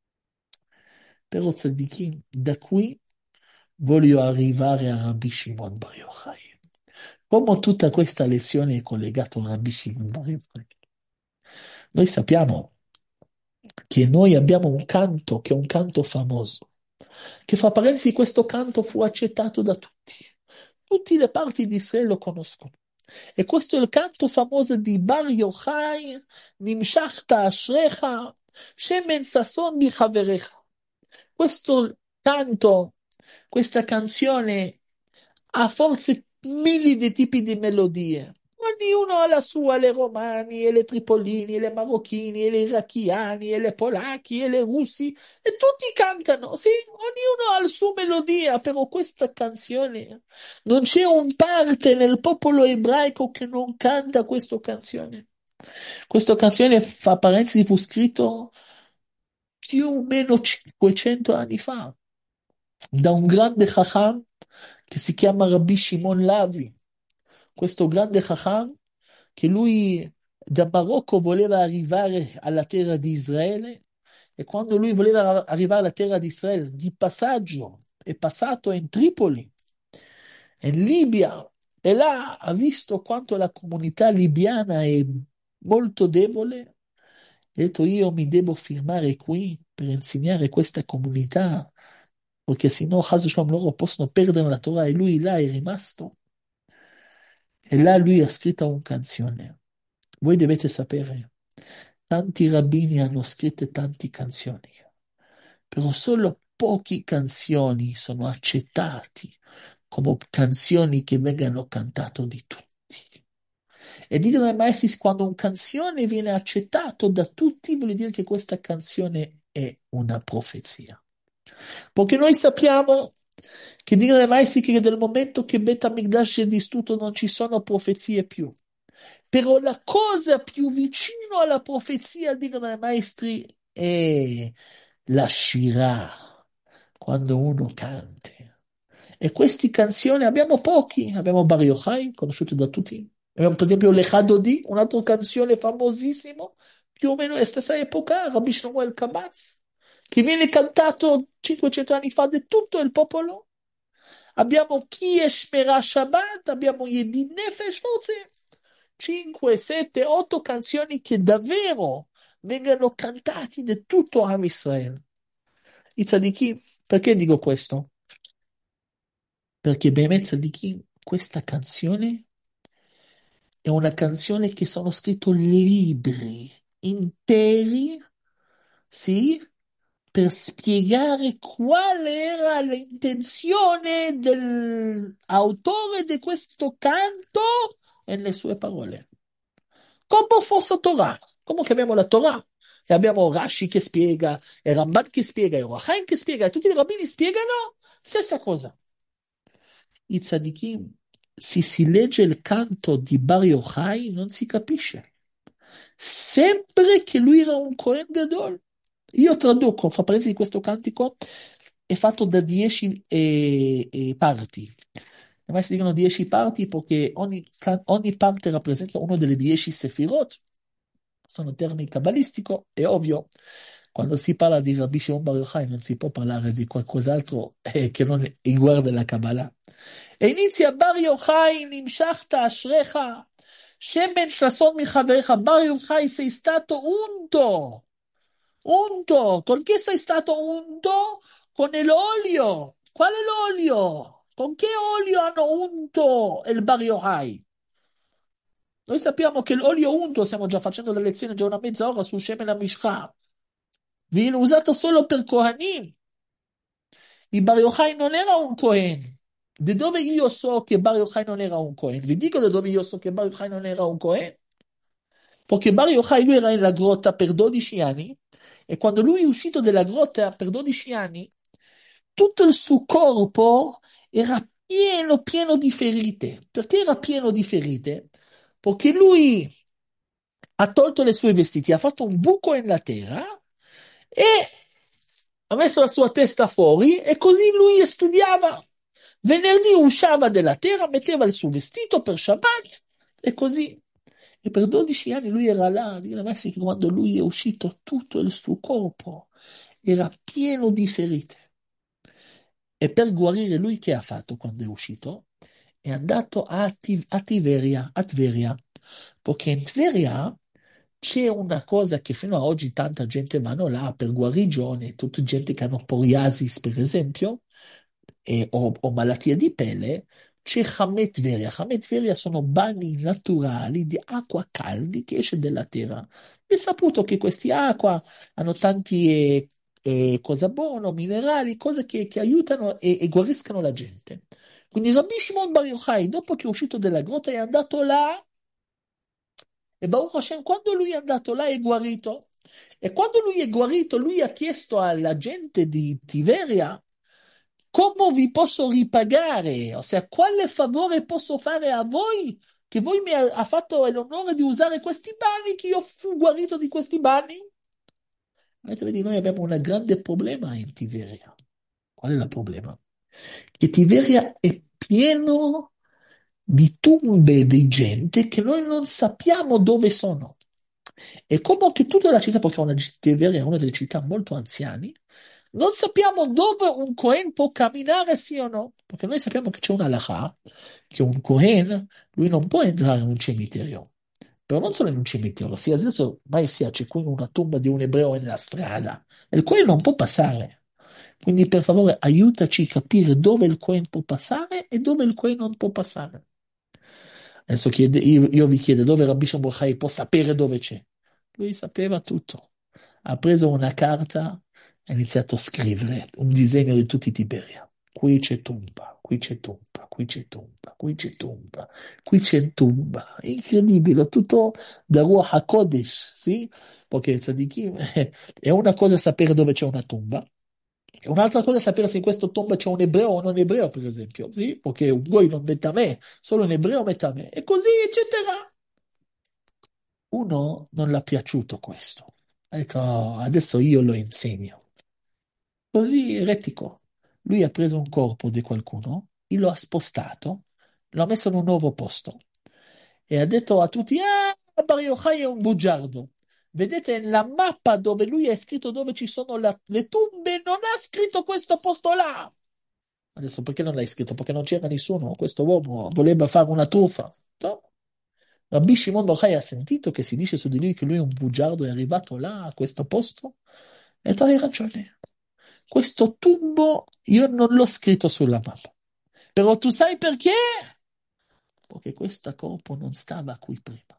Però tzaddikim, da qui voglio arrivare a Rabbi Shimon Bar Yochai. Come tutta questa lezione è collegata a Rabbi Shimon Bar Yochai. Noi sappiamo che noi abbiamo un canto che è un canto famoso, che fa parentesi questo canto fu accettato da tutti. Tutte le parti di Israele lo conoscono. E questo è il canto famoso di Bar Yochai, Nimshachta Ashrecha, Shemen Sasson Bichaverecha. Questo canto, questa canzone ha forse mille di tipi di melodie. Ognuno ha la sua, le romani, e le tripolini, e le marocchini, e le irachiani, e le polacchi, e le russi, e tutti cantano, sì, ognuno ha la sua melodia, però questa canzone, non c'è un parte nel popolo ebraico che non canta questa canzone. Questa canzone, fa parentesi, fu scritto più o meno 500 anni fa da un grande Chacham che si chiama Rabbi Shimon Lavi. Questo grande Chacham che lui da Marocco voleva arrivare alla terra di Israele e quando lui voleva arrivare alla terra di Israele di passaggio è passato in Tripoli, in Libia, e là ha visto quanto la comunità libiana è molto debole. Ha detto io mi devo firmare qui per insegnare questa comunità perché sennò Chas v'Shalom loro possono perdere la Torah e lui là è rimasto. E là lui ha scritto una canzone. Voi dovete sapere, tanti rabbini hanno scritto tante canzoni, però solo poche canzoni sono accettate come canzoni che vengano cantate di tutti. E dicono ai maestri, quando una canzone viene accettata da tutti, vuol dire che questa canzone è una profezia. Perché noi sappiamo che dicono ai maestri che nel momento che Bet HaMikdash è distrutto non ci sono profezie più. Però la cosa più vicino alla profezia, dicono ai maestri, è la Shirah, quando uno canta. E queste canzoni abbiamo pochi, abbiamo Bar Yochai, conosciuto da tutti. Abbiamo per esempio Lecha Dodi, un'altra canzone famosissima, più o meno nella stessa epoca, Rabbi Shmuel Kabaz, che viene cantato 500 anni fa da tutto il popolo. Abbiamo Chi Eshmera Shabbat, abbiamo Yedid Nefesh, forse 5, 7, 8 canzoni che davvero vengano cantate da tutto Am Israele. I tzadiki, perché dico questo? perché Behemet Tzadikim, questa canzone è una canzone che sono scritto libri interi, sì, per spiegare qual era l'intenzione dell'autore di questo canto e le sue parole. Come fosse Torah, come che abbiamo la Torah, e abbiamo Rashi che spiega, e Ramban che spiega, e Ohr HaChaim che spiega, e tutti i rabbini spiegano, stessa cosa. I tzadikim, se si legge il canto di Bar Yochai, non si capisce. Sempre che lui era un Cohen Gadol. Io traduco, fa presa di questo cantico, è fatto da 10 parti. Ma si dicono 10 parti perché ogni parte rappresenta uno delle 10 sefirot. Sono termini cabalistici, è ovvio. Quando si parla di Rabbi Shimon Bar Yochai non si può parlare di qualcos'altro che non riguarda la Kabbalah. E inizia Bar Yochai, Nimshachta Ashrecha, Shemen Sasson Michaverecha. Bar Yochai, sei stato unto. Unto. Con che sei stato unto? Con l'olio. Quale l'olio? Con che olio hanno unto il Bar Yochai? Noi sappiamo che l'olio unto, stiamo già facendo la lezione già una mezz'ora su Shemen HaMishcha, viene usato solo per Kohanim. Il Bar Yochai non era un Kohen. Da dove io so che Bar Yochai non era un Kohen? Vi dico da dove io so che Bar Yochai non era un Kohen? Perché Bar Yochai lui era nella grotta per 12 anni e quando lui è uscito dalla grotta per 12 anni, tutto il suo corpo era pieno di ferite. Perché era pieno di ferite? Perché lui ha tolto le sue vestiti, ha fatto un buco nella terra e ha messo la sua testa fuori e così lui studiava. Venerdì usciva dalla terra, metteva il suo vestito per Shabbat e così. E per 12 anni lui era là, a dire a me che quando lui è uscito tutto il suo corpo era pieno di ferite. E per guarire lui che ha fatto quando è uscito? È andato a Tiberia, a Tveria, perché in Tveria c'è una cosa che fino ad oggi tanta gente vanno là per guarigione, tutta gente che hanno psoriasis per esempio, o malattie di pelle, c'è Hamet Veria. Hamet Veria sono bagni naturali di acqua caldi che esce dalla terra. È saputo che queste acqua hanno tanti cosa buono, minerali, cose che aiutano e guariscono la gente. Quindi Rabbi Shimon Bar Yochai, dopo che è uscito dalla grotta, è andato là e Baruch Hashem, quando lui è andato là è guarito. E quando lui è guarito, lui ha chiesto alla gente di Tiberia come vi posso ripagare, ossia quale favore posso fare a voi che voi mi ha fatto l'onore di usare questi bagni, che io fu guarito di questi bagni. Vedi, noi abbiamo un grande problema in Tiberia. Qual è il problema? Che Tiberia è pieno di tombe di gente che noi non sappiamo dove sono. E come che tutta la città, perché Tiberia è una delle città molto anziane, non sappiamo dove un Cohen può camminare, sì o no. Perché noi sappiamo che c'è una halakha, che un Cohen, lui non può entrare in un cimitero. Però non solo in un cimitero, se adesso mai sia c'è qui una tomba di un ebreo nella strada, il Cohen non può passare. Quindi per favore aiutaci a capire dove il Cohen può passare e dove il Cohen non può passare. Adesso io vi chiedo dove Rabbi Shimon Bar Yochai può sapere dove c'è. Lui sapeva tutto. Ha preso una carta e ha iniziato a scrivere un disegno di tutti i Tiberia. Qui c'è tomba, qui c'è tomba, qui c'è tomba, qui c'è tomba, qui c'è tomba. Incredibile, tutto da Ruach HaKodesh, sì? Perché tzadikim, è una cosa sapere dove c'è una tomba, è un'altra cosa sapere se in questa tomba c'è un ebreo o non ebreo, per esempio, sì? Perché un goy non mette a me, solo un ebreo mette a me, e così, eccetera. Uno non l'ha piaciuto questo. Ha detto, "Oh, adesso io lo insegno." Così, eretico. Lui ha preso un corpo di qualcuno, lo ha spostato, l'ha messo in un nuovo posto e ha detto a tutti, Bar Yochai è un bugiardo. Vedete la mappa dove lui ha scritto dove ci sono le tombe, non ha scritto questo posto là. Adesso perché non l'hai scritto? Perché non c'era nessuno, questo uomo voleva fare una truffa. No? Rabbi Shimon Bar Yochai ha sentito che si dice su di lui che lui è un bugiardo, è arrivato là, a questo posto, e ha detto, hai ragione. Questo tubo io non l'ho scritto sulla mappa. Però tu sai perché? Perché questo corpo non stava qui prima.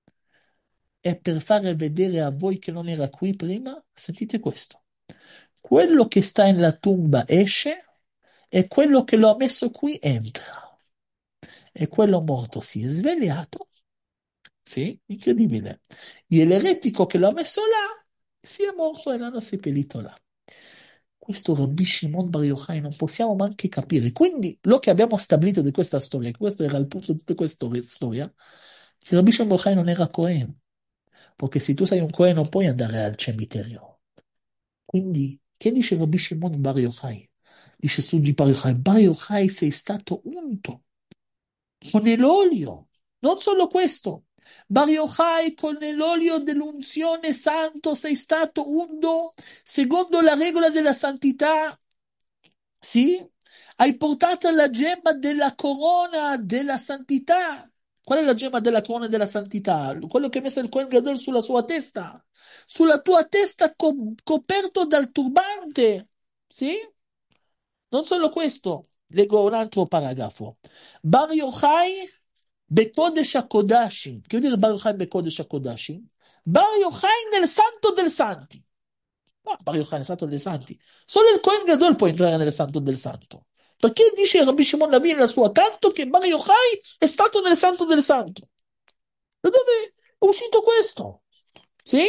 E per fare vedere a voi che non era qui prima, sentite questo. Quello che sta nella tomba esce e quello che lo ha messo qui entra. E quello morto si è svegliato. Sì, incredibile. E l'eretico che lo ha messo là si è morto e l'hanno seppellito là. Questo Rabbi Shimon Bar Yochai non possiamo neanche capire. Quindi, lo che abbiamo stabilito di questa storia, questo era il punto di tutta questa storia, che Rabbi Shimon Bar Yochai non era Cohen. Perché se tu sei un Cohen non puoi andare al cimitero. Quindi, che dice Rabbi Shimon Bar Yochai? Dice su di Bar Yochai sei stato unto con l'olio. Non solo questo, Bar Yochai con l'olio dell'unzione santo sei stato unto secondo la regola della santità. Sì? Hai portato la gemma della corona della santità. Qual è la gemma della corona della santità? Quello che ha messo il Kohen Gadol sulla sua testa. Sulla tua testa coperto dal turbante. Sì? Non solo questo. Leggo un altro paragrafo. Bar Yochai Bekodesh HaKodashim. Che vuol dire Bar Yochai Bekodesh HaKodashim? Bar Yochai nel santo del santi. No, Bar Yochai nel santo dei santi. Solo il Kohen Gadol può entrare nel santo del santo. Perché dice Rabbi Shimon Lavi nel suo canto che Bar Yochai è stato nel santo del santo? Da dove è uscito questo? Sì?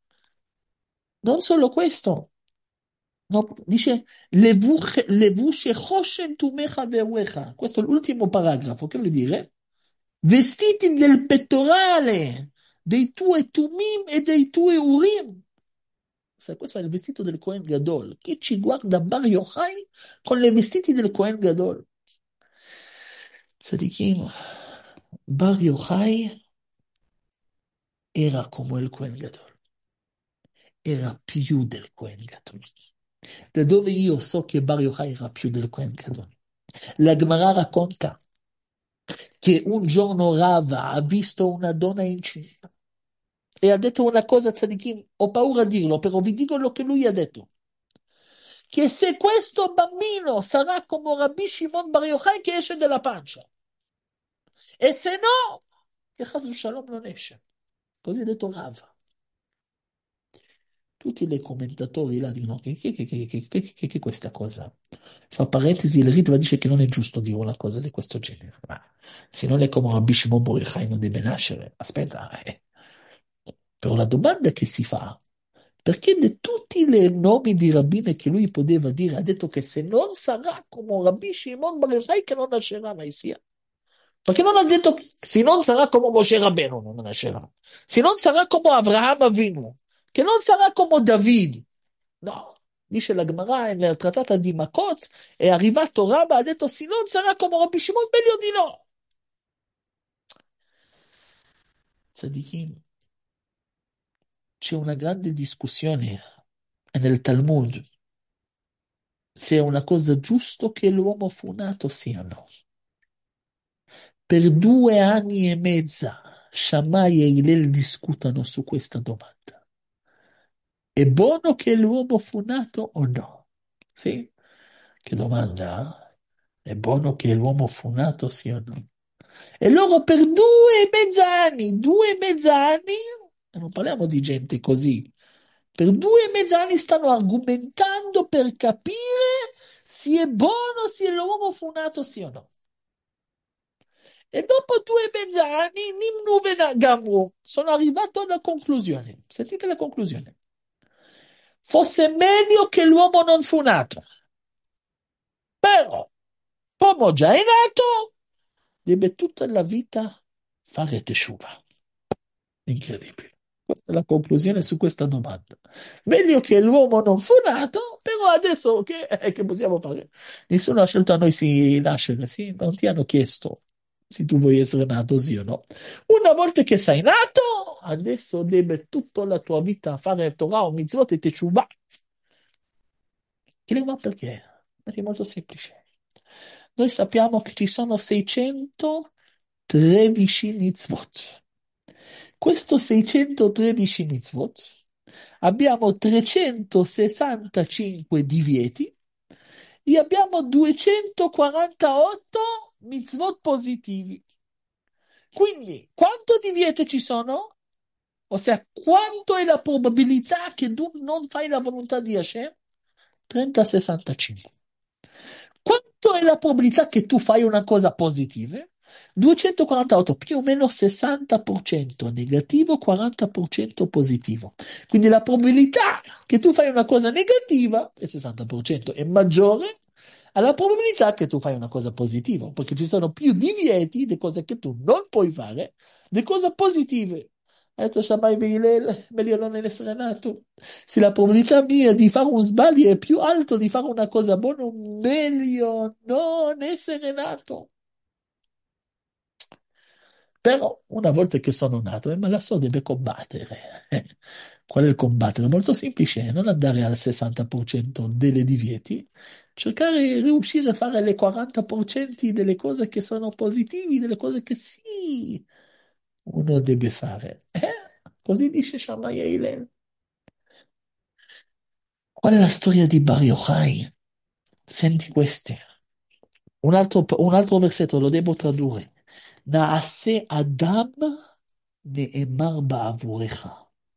Non solo questo. No, dice Levushe Choshen Tumecha Veruecha. Questo è l'ultimo paragrafo. Che vuol dire? Vestiti del pettorale dei tuoi Tumim e dei tuoi Urim. Sai, questo è il vestito del Cohen Gadol. Chi ci guarda Bar Yochai con i vestiti del Cohen Gadol? Tzadikim, Bar Yochai era come il Cohen Gadol. Era più del Cohen Gadol. Da dove io so che Bar Yochai era più del Cohen Gadol? La Gemara racconta che un giorno Rava ha visto una donna incinta e ha detto una cosa, tzadikim, ho paura a dirlo, però vi dico lo che lui ha detto. Che se questo bambino sarà come Rabbi Shimon Bar Yochai che esce dalla pancia, e se no, che Chas Shalom non esce. Così ha detto Rav. Tutti i commentatori là dicono che è questa cosa. Fra parentesi, il Ritva dice che non è giusto dire una cosa di questo genere. Ma se non è come Rabbi Shimon Bar Yochai non deve nascere. Aspetta, Però la domanda che si fa, perché di tutti i nomi di rabbine che lui poteva dire, ha detto che se non sarà come Rabbi Shimon Bar Yochai che non nascerà mai sia. Perché non ha detto che se non sarà come Moshe Rabbeinu non nascerà. Se non sarà come Avraham Avinu, che non sarà come David. No, dice la Gemara nel trattato di Makot, è arrivato Rabba, ha detto se non sarà come Rabbi Shimon, meglio di no. Tzadikim, c'è una grande discussione nel Talmud se è una cosa giusta che l'uomo fu nato, sì o no. Per 2 anni e mezzo Shammai e Hillel discutono su questa domanda. È buono che l'uomo fu nato o no? Sì? Che domanda? È buono che l'uomo fu nato, sì o no? E loro per 2 e mezzo anni, 2 e mezzo anni, e non parliamo di gente così, per 2 e mezzo anni stanno argomentando per capire se è buono se l'uomo fu nato, sì o no. E dopo 2 e mezzo anni, Nimnu Gamru, sono arrivato alla conclusione. Sentite la conclusione. Fosse meglio che l'uomo non fu nato. Però, come già è nato, deve tutta la vita fare teshuva. Incredibile. Questa è la conclusione su questa domanda. Meglio che l'uomo non fu nato, però adesso che possiamo fare? Nessuno ha scelto a noi di nascere, sì? Non ti hanno chiesto se tu vuoi essere nato, sì o no. Una volta che sei nato, adesso devi tutta la tua vita fare Torah o mitzvot e teshuva. Chiedi, ma perché? Perché è molto semplice. Noi sappiamo che ci sono 613 mitzvot. Questo 613 mitzvot abbiamo 365 divieti e abbiamo 248 mitzvot positivi. Quindi, quanto divieto ci sono? Ossia, quanto è la probabilità che tu non fai la volontà di Hashem? 30-65. Quanto è la probabilità che tu fai una cosa positiva? 248 più o meno 60% negativo, 40% positivo. Quindi la probabilità che tu fai una cosa negativa è 60%, è maggiore alla probabilità che tu fai una cosa positiva, perché ci sono più divieti di cose che tu non puoi fare, di cose positive. Ha detto Shammai Veilel, meglio non essere nato. Se la probabilità mia di fare un sbaglio è più alta di fare una cosa buona, meglio non essere nato. Però una volta che sono nato, ma la so deve combattere. Qual è il combattere? Molto semplice, non andare al 60% delle divieti, cercare di riuscire a fare le 40% delle cose che sono positivi, delle cose che sì, uno deve fare. Così dice Shammai Hillel. Qual è la storia di Bar Yochai? Senti queste. Un altro versetto lo devo tradurre. Naase Adam ne'emar ba'avurecha.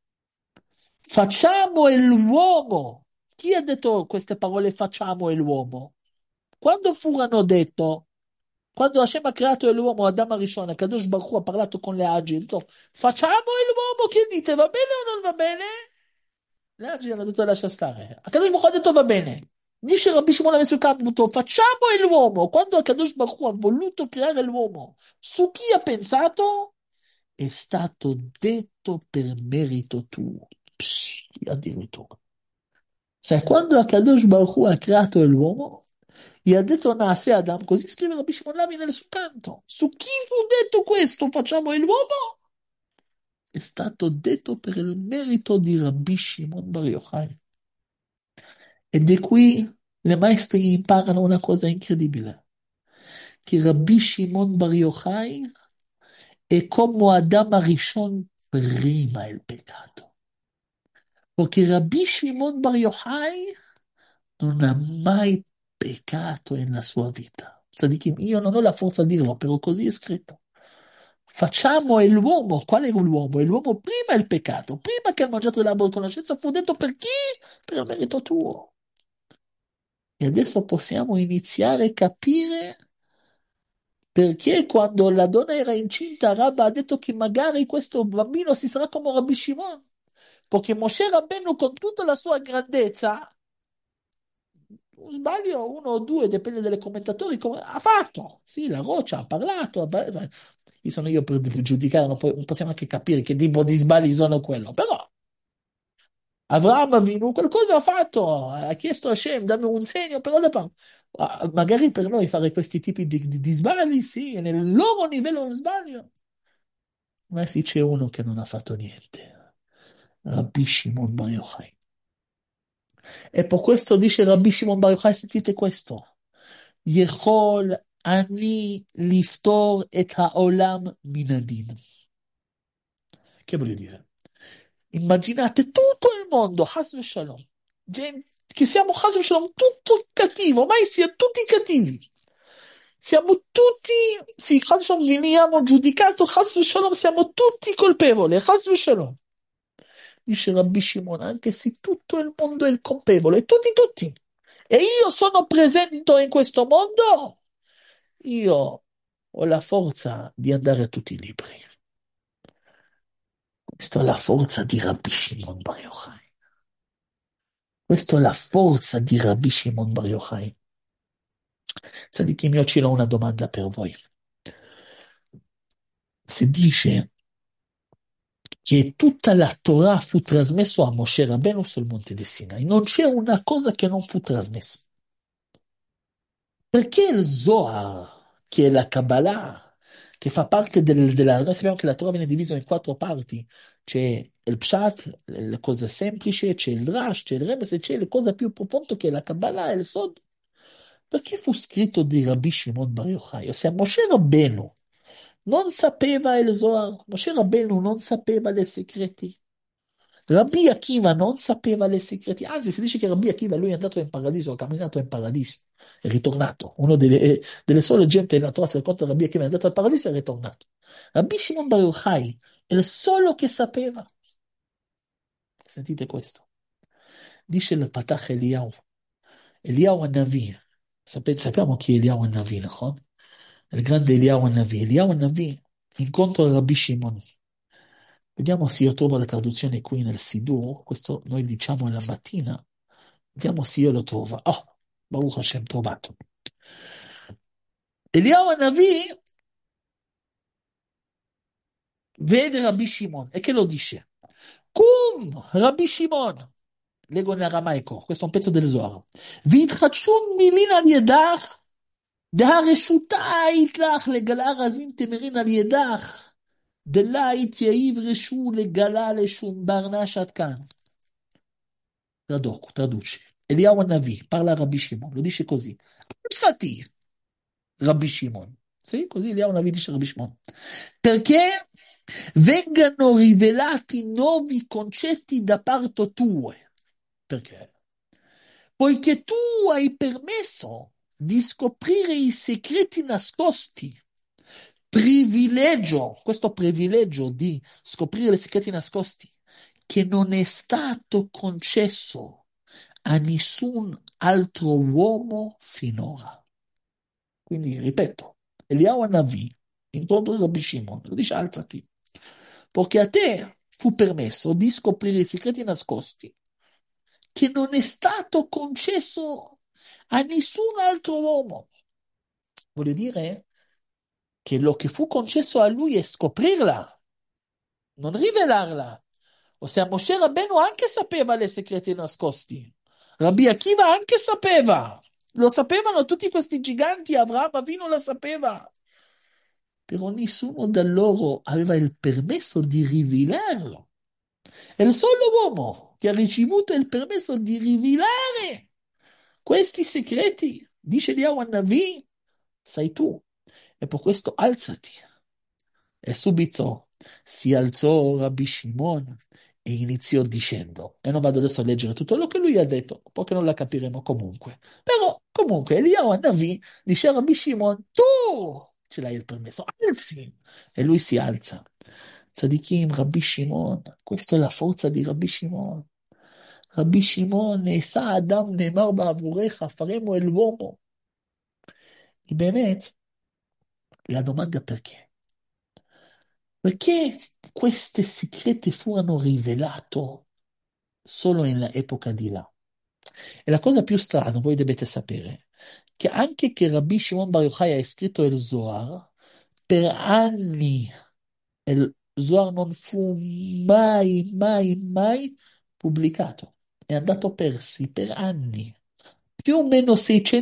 Facciamo l'uomo. Chi ha detto queste parole facciamo l'uomo? Quando furono detto? Quando Hashem ha creato l'uomo, Adam Arishon, Kadosh Baruch Hu ha parlato con le Agi, ha detto facciamo l'uomo, che dite, va bene o non va bene? Le Agi hanno detto lascia stare. Kadosh Baruch Hu ha detto va bene. Dice Rabbi Shimon ha messo il campo, facciamo l'uomo. Quando Kadosh Baruch Hu ha voluto creare l'uomo, su chi ha pensato? È stato detto per merito tuo. Psh, addirittura. Sai, quando Akadosh Baruch Hu ha creato l'uomo, gli ha detto Naase Adam, così scrive Rabbi Shimon Lavi nel suo canto. Su chi fu detto questo? Facciamo l'uomo? È stato detto per il merito di Rabbi Shimon Bar Yochai. E di qui le maestri imparano una cosa incredibile, che Rabbi Shimon Bar Yochai è come Adam Arishon prima il peccato. Perché Rabbi Shimon Bar Yochai non ha mai peccato nella sua vita. Tzadikim, io non ho la forza di dirlo, però così è scritto. Facciamo è l'uomo. Qual è l'uomo? È l'uomo prima il peccato. Prima che ha mangiato dell'albero di conoscenza fu detto per chi? Per il merito tuo. E adesso possiamo iniziare a capire perché quando la donna era incinta, Rabba ha detto che magari questo bambino si sarà come Rabbi Shimon. Perché Moshe Rabbeinu con tutta la sua grandezza un sbaglio, uno o due, dipende dai commentatori, come ha fatto. Sì, la roccia ha parlato. Chi sono io per giudicare? Non possiamo anche capire che tipo di sbagli sono quello. Però Avraham Avinu qualcosa ha fatto, ha chiesto a Hashem, dammi un segno, però magari per noi fare questi tipi di sbagli, sì, è nel loro livello un sbaglio. Ma sì, c'è uno che non ha fatto niente. Rabbi Shimon Bar Yochai. E per questo dice Rabbi Shimon Bar Yochai, sentite questo. יכול אני לפתור את העולם מן הדין. Che voglio dire? Immaginate tutto il mondo, Chas Shalom, che siamo Chas Shalom, tutto cattivo, mai sia tutti cattivi. Siamo tutti, sì, Chas Shalom, veniamo giudicato, Chas Shalom, siamo tutti colpevoli, Chas Shalom. Dice Rabbi Shimon, anche se tutto il mondo è il colpevole, tutti, e io sono presente in questo mondo, io ho la forza di andare a tutti i libri. Questa è la forza di Rabbi Shimon Bar Yochai. Questa è la forza di Rabbi Shimon Bar Yochai. Sadikim, io ce l'ho una domanda per voi. Si dice che tutta la Torah fu trasmessa a Moshe Rabbeinu sul monte di Sinai. Non c'è una cosa che non fu trasmessa. Perché il Zohar, che è la Kabbalah, che fa parte Noi sappiamo che la Torah viene divisa in quattro parti. C'è il Pshat, la cosa semplice, c'è il Drash, c'è il Remes e c'è la cosa più profonda che è la Kabbalah e il Sod. Perché fu scritto di Rabbi Shimon Bar Yochai? Ossia, Moshe Rabbeinu non sapeva il Zohar, Moshe Rabbeinu non sapeva dei segreti. Rabbi Akiva non sapeva le segreti, anzi si dice che Rabbi Akiva lui è andato in paradiso, ha camminato in paradiso, è ritornato. Uno delle sole gente della Torah, se racconta Rabbi Akiva è andato al paradiso e è ritornato. Rabbi Shimon Bar Yochai è il solo che sapeva. Sentite questo. Dice il Patach Eliyahu, Eliyahu Navi. Sappiamo chi è Eliyahu Navi, no? Il grande Eliyahu Navi. Eliyahu Navi incontra Rabbi Shimon. Vediamo se io trovo la traduzione qui nel Sidur, questo noi diciamo la mattina, vediamo se io lo trovo. Oh, Baruch Hashem, trovato. Eliyahu Navi vede Rabbi Shimon e che lo dice? Cum, Rabbi Shimon. Leggo in aramaico, questo è un pezzo del Zohar. והתחדשות מילין על ידך, דהרשותה היית לך לגלה רזים תמרין על ידך, דלה היית יאיב רשו לגלה לשום ברנש עד כאן. Traduce. Eliyahu Navi parla a Rabbi Shimon, lo dice così. Alzati, Rabbi Shimon. Sì, così Eliyahu Navi dice a Rabbi Shimon. Perché vengano rivelati nuovi concetti da parte tua. Perché? Poiché tu hai permesso di scoprire i segreti nascosti. Privilegio, questo privilegio di scoprire i segreti nascosti, che non è stato concesso a nessun altro uomo finora. Quindi, ripeto, Eliyahu Navi incontra Rabbi Shimon, lo dice alzati, perché a te fu permesso di scoprire i segreti nascosti che non è stato concesso a nessun altro uomo. Voglio dire che lo che fu concesso a lui è scoprirla, non rivelarla. Ossia, Moshe Rabbeinu anche sapeva le segreti nascosti. Rabbi Akiva anche sapeva. Lo sapevano tutti questi giganti, Avraham Avinu lo sapeva. Però nessuno da loro aveva il permesso di rivelarlo. È il solo uomo che ha ricevuto il permesso di rivelare questi segreti. Dice Eliyahu Navi, sei tu. E per questo alzati. E subito si alzò Rabbi Shimon e iniziò dicendo, e non vado adesso a leggere tutto quello che lui ha detto, perché non la capiremo comunque. Però comunque Eliyahu Navi dice a Rabbi Shimon, tu ce l'hai il permesso, alzi. E lui si alza. Tzadikim, Rabbi Shimon, questa è la forza di Rabbi Shimon. Rabbi Shimon, נעשה אדם נאמר בעבורך, faremo l'uomo. E באמת, la domanda perché? Perché questi segreti furono rivelati solo nell'epoca di là? E la cosa più strana, voi dovete sapere, che anche che Rabbi Shimon Bar Yochai ha scritto il Zohar, per anni il Zohar non fu mai pubblicato. È andato persi per anni. Più o meno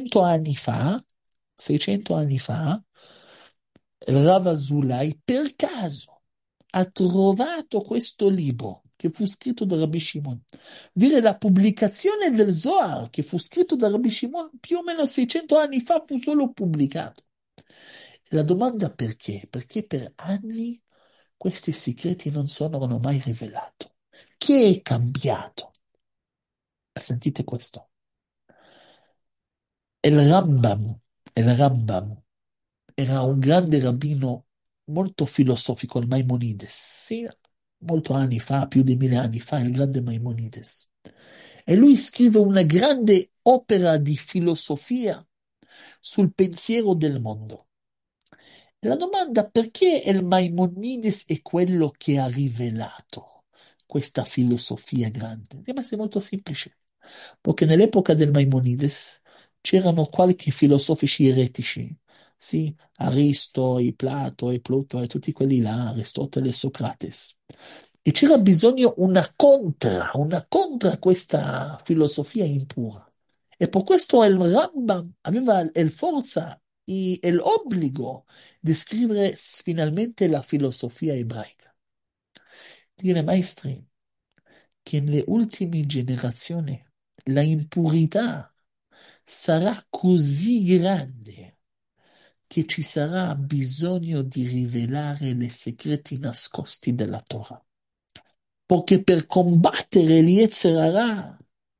600 anni fa, Rav Azulai per caso ha trovato questo libro che fu scritto da Rabbi Shimon. Dire la pubblicazione del Zohar che fu scritto da Rabbi Shimon più o meno 600 anni fa fu solo pubblicato. E la domanda perché? Perché per anni questi segreti non sono mai rivelati. Che è cambiato? Sentite questo. Il Rambam, il Rambam era un grande rabbino molto filosofico, il Maimonides. Sì, molto anni fa, più di 1000 anni fa, il grande Maimonides. E lui scrive una grande opera di filosofia sul pensiero del mondo. E la domanda perché il Maimonides è quello che ha rivelato questa filosofia grande? Ma è molto semplice, perché nell'epoca del Maimonides c'erano qualche filosofici eretici, sì, Aristo, e Plato, e Pluto, e tutti quelli là, Aristotele e Socrate. E c'era bisogno una contra a questa filosofia impura. E per questo il Rambam aveva il forza e l'obbligo di scrivere finalmente la filosofia ebraica. Dire, maestri, che nelle ultime generazioni la impurità sarà così grande che ci sarà bisogno di rivelare i segreti nascosti della Torah. perché per combattere l'Yetzer Hara,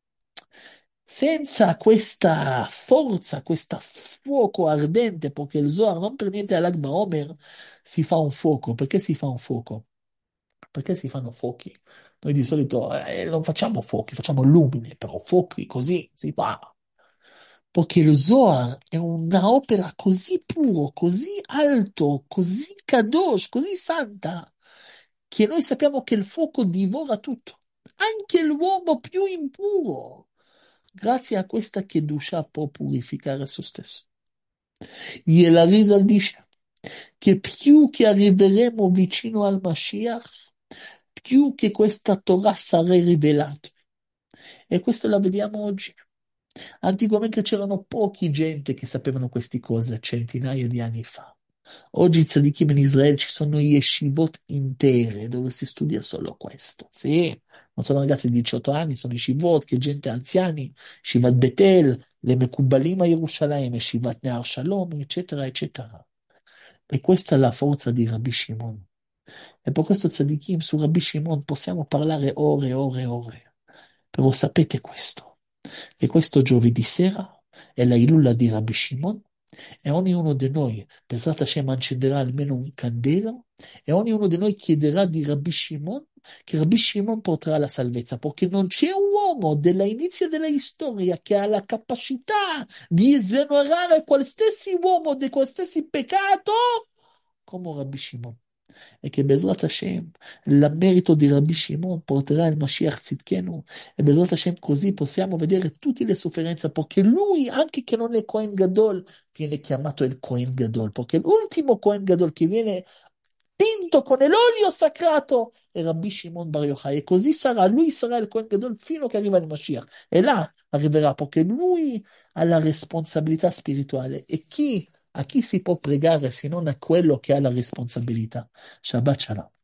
senza questa forza, questo fuoco ardente, perché il Zohar non per niente all'Ag Omer si fa un fuoco. Perché si fa un fuoco? Perché si fanno fuochi? Noi di solito non facciamo fuochi, facciamo lumini, però fuochi così si fa. Perché lo Zohar è una opera così puro, così alto, così kadosh, così santa, che noi sappiamo che il fuoco divora tutto, anche l'uomo più impuro. Grazie a questa Kedusha può purificare se stesso. Gliela Rizal dice che più che arriveremo vicino al Mashiach, più che questa Torah sarà rivelata. E questo la vediamo oggi. Anticamente c'erano pochi gente che sapevano queste cose centinaia di anni fa. Oggi tzadikim in Israele ci sono yeshivot intere dove si studia solo questo. Sì, non sono ragazzi di 18 anni, sono yeshivot, che gente anziani, Shivat Betel, le Mekubalim a Gerusalemme, Shivat Near Shalom, eccetera, eccetera. E questa è la forza di Rabbi Shimon. E per questo tzadikim su Rabbi Shimon possiamo parlare ore e ore e ore. Però sapete questo, che questo giovedì sera è la Ilula di Rabbi Shimon e ognuno di noi, Bezrat Hashem, accenderà almeno un candelo e ognuno di noi chiederà di Rabbi Shimon che Rabbi Shimon porterà la salvezza, perché non c'è un uomo dall'inizio della storia che ha la capacità di esonerare qualsiasi uomo di qualsiasi peccato come Rabbi Shimon. E che Bezrat Hashem, il merito di Rabbi Shimon porterà il Mashiach Tzidkenu e Bezrat Hashem così possiamo vedere tutte le sofferenze perché lui, anche che non è Cohen Gadol, viene chiamato il Cohen Gadol, perché l'ultimo Cohen Gadol che viene tinto con l'olio sacrato è Rabbi Shimon Bar Yochai e così sarà, lui sarà il Cohen Gadol fino a che arriva il Mashiach e là arriverà perché lui ha la responsabilità spirituale e a chi si può pregare se non a quello che ha la responsabilità? Shabbat Shalom.